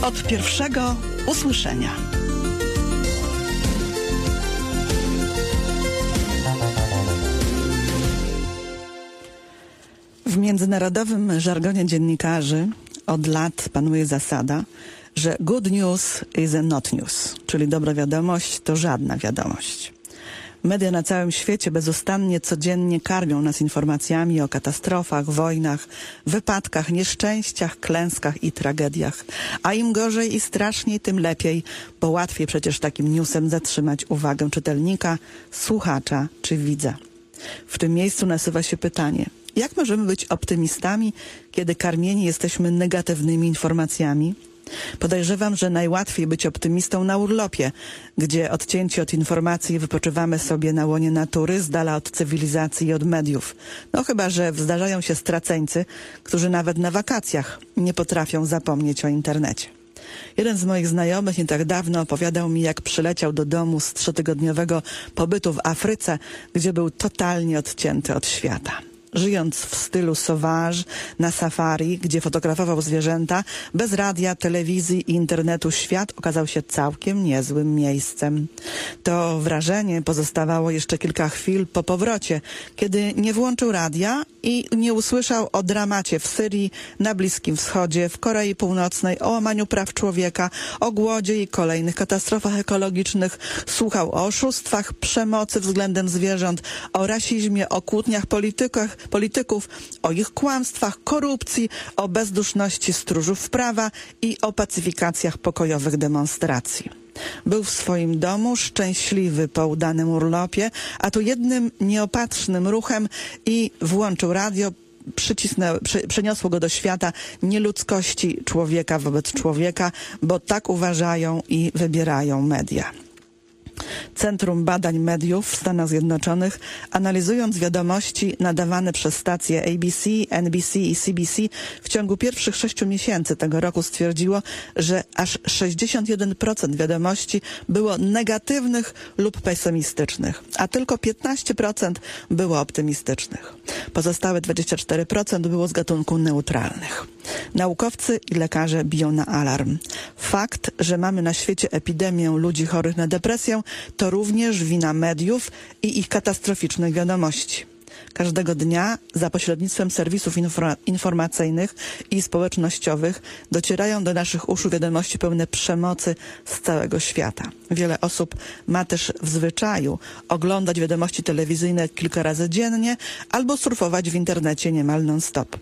Od pierwszego usłyszenia. W międzynarodowym żargonie dziennikarzy od lat panuje zasada, że good news is a not news, czyli dobra wiadomość to żadna wiadomość. Media na całym świecie bezustannie codziennie karmią nas informacjami o katastrofach, wojnach, wypadkach, nieszczęściach, klęskach i tragediach. A im gorzej i straszniej, tym lepiej, bo łatwiej przecież takim newsem zatrzymać uwagę czytelnika, słuchacza czy widza. W tym miejscu nasuwa się pytanie, jak możemy być optymistami, kiedy karmieni jesteśmy negatywnymi informacjami? Podejrzewam, że najłatwiej być optymistą na urlopie, gdzie odcięci od informacji wypoczywamy sobie na łonie natury, z dala od cywilizacji i od mediów. No chyba że zdarzają się straceńcy, którzy nawet na wakacjach nie potrafią zapomnieć o internecie. Jeden z moich znajomych nie tak dawno opowiadał mi, jak przyleciał do domu z 3-tygodniowego pobytu w Afryce, gdzie był totalnie odcięty od świata. Żyjąc w stylu sauvage na safari, gdzie fotografował zwierzęta, bez radia, telewizji i internetu świat okazał się całkiem niezłym miejscem. To wrażenie pozostawało jeszcze kilka chwil po powrocie, kiedy nie włączył radia i nie usłyszał o dramacie w Syrii, na Bliskim Wschodzie, w Korei Północnej, o łamaniu praw człowieka, o głodzie i kolejnych katastrofach ekologicznych. Słuchał o oszustwach, przemocy względem zwierząt, o rasizmie, o kłótniach polityków, o ich kłamstwach, korupcji, o bezduszności stróżów prawa i o pacyfikacjach pokojowych demonstracji. Był w swoim domu, szczęśliwy po udanym urlopie, a tu jednym nieopatrznym ruchem i włączył radio, przeniosło go do świata nieludzkości człowieka wobec człowieka, bo tak uważają i wybierają media. Centrum Badań Mediów w Stanach Zjednoczonych, analizując wiadomości nadawane przez stacje ABC, NBC i CBC w ciągu pierwszych 6 miesięcy tego roku stwierdziło, że aż 61% wiadomości było negatywnych lub pesymistycznych, a tylko 15% było optymistycznych. Pozostałe 24% było z gatunku neutralnych. Naukowcy i lekarze biją na alarm. Fakt, że mamy na świecie epidemię ludzi chorych na depresję, to również wina mediów i ich katastroficznych wiadomości. Każdego dnia za pośrednictwem serwisów informacyjnych i społecznościowych docierają do naszych uszu wiadomości pełne przemocy z całego świata. Wiele osób ma też w zwyczaju oglądać wiadomości telewizyjne kilka razy dziennie albo surfować w internecie niemal non-stop.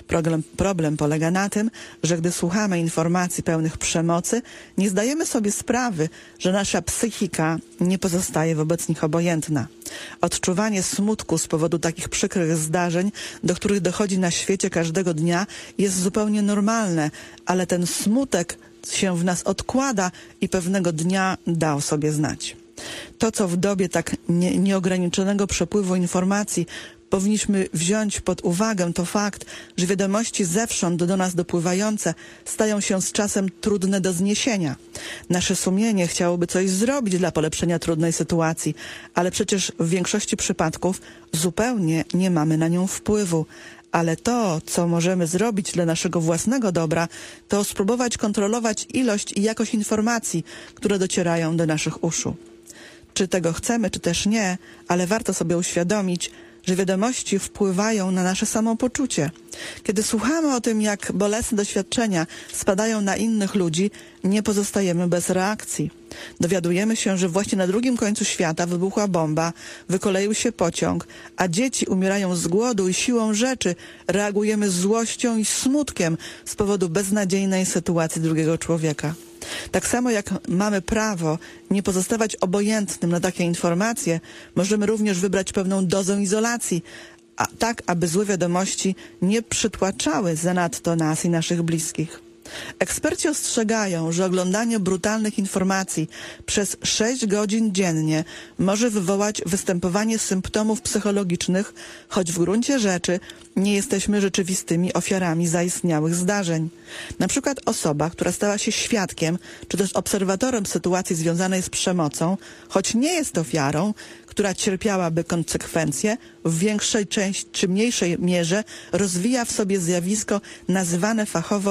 Problem polega na tym, że gdy słuchamy informacji pełnych przemocy, nie zdajemy sobie sprawy, że nasza psychika nie pozostaje wobec nich obojętna. Odczuwanie smutku z powodu takich przykrych zdarzeń, do których dochodzi na świecie każdego dnia, jest zupełnie normalne, ale ten smutek się w nas odkłada i pewnego dnia da o sobie znać. To, co w dobie tak nieograniczonego przepływu informacji powinniśmy wziąć pod uwagę, to fakt, że wiadomości zewsząd do nas dopływające stają się z czasem trudne do zniesienia. Nasze sumienie chciałoby coś zrobić dla polepszenia trudnej sytuacji, ale przecież w większości przypadków zupełnie nie mamy na nią wpływu. Ale to, co możemy zrobić dla naszego własnego dobra, to spróbować kontrolować ilość i jakość informacji, które docierają do naszych uszu. Czy tego chcemy, czy też nie, ale warto sobie uświadomić, że wiadomości wpływają na nasze samopoczucie. Kiedy słuchamy o tym, jak bolesne doświadczenia spadają na innych ludzi, nie pozostajemy bez reakcji. Dowiadujemy się, że właśnie na drugim końcu świata wybuchła bomba, wykoleił się pociąg, a dzieci umierają z głodu i siłą rzeczy reagujemy złością i smutkiem z powodu beznadziejnej sytuacji drugiego człowieka. Tak samo jak mamy prawo nie pozostawać obojętnym na takie informacje, możemy również wybrać pewną dozę izolacji, tak aby złe wiadomości nie przytłaczały zanadto nas i naszych bliskich. Eksperci ostrzegają, że oglądanie brutalnych informacji przez 6 godzin dziennie może wywołać występowanie symptomów psychologicznych, choć w gruncie rzeczy nie jesteśmy rzeczywistymi ofiarami zaistniałych zdarzeń. Na przykład osoba, która stała się świadkiem czy też obserwatorem sytuacji związanej z przemocą, choć nie jest ofiarą, która cierpiałaby konsekwencje, w większej części czy mniejszej mierze rozwija w sobie zjawisko nazywane fachowo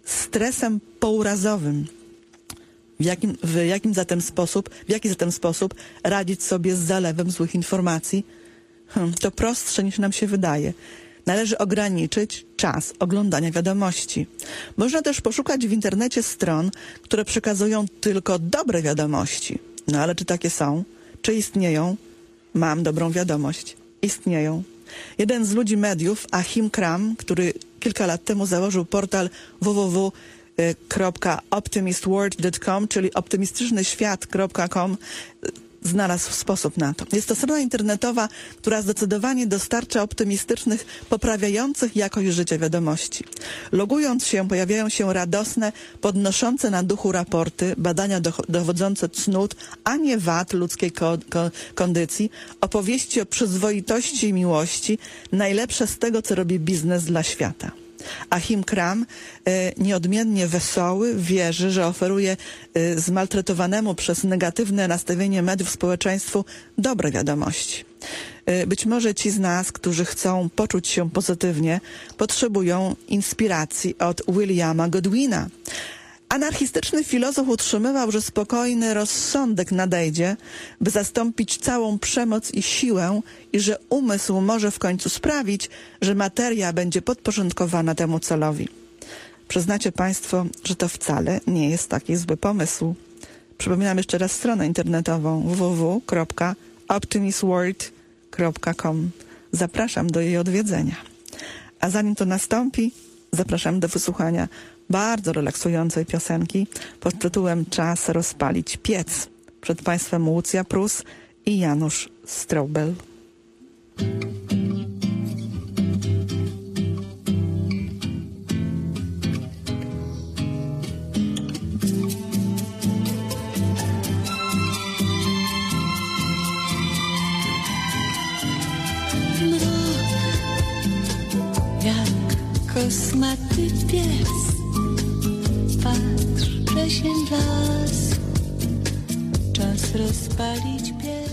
stresem pourazowym. W jaki zatem sposób radzić sobie z zalewem złych informacji? To prostsze niż nam się wydaje. Należy ograniczyć czas oglądania wiadomości. Można też poszukać w internecie stron, które przekazują tylko dobre wiadomości. No ale czy takie są? Czy istnieją? Mam dobrą wiadomość. Istnieją. Jeden z ludzi mediów, Achim Kram, który kilka lat temu założył portal www.optimistworld.com, czyli optymistycznyświat.com, znalazł sposób na to. Jest to strona internetowa, która zdecydowanie dostarcza optymistycznych, poprawiających jakość życia wiadomości. Logując się, pojawiają się radosne, podnoszące na duchu raporty, badania dowodzące cnót, a nie wad ludzkiej kondycji, opowieści o przyzwoitości i miłości, najlepsze z tego, co robi biznes dla świata. Achim Kram, nieodmiennie wesoły, wierzy, że oferuje zmaltretowanemu przez negatywne nastawienie mediów społeczeństwu dobre wiadomości. Być może ci z nas, którzy chcą poczuć się pozytywnie, potrzebują inspiracji od Williama Godwina. Anarchistyczny filozof utrzymywał, że spokojny rozsądek nadejdzie, by zastąpić całą przemoc i siłę i że umysł może w końcu sprawić, że materia będzie podporządkowana temu celowi. Przyznacie Państwo, że to wcale nie jest taki zły pomysł. Przypominam jeszcze raz stronę internetową www.optimistworld.com. Zapraszam do jej odwiedzenia. A zanim to nastąpi, zapraszam do wysłuchania bardzo relaksującej piosenki pod tytułem Czas rozpalić piec. Przed Państwem Łucja Prus i Janusz Strobel. Jak kosmaty pies patrzy się w las, czas rozpalić piec.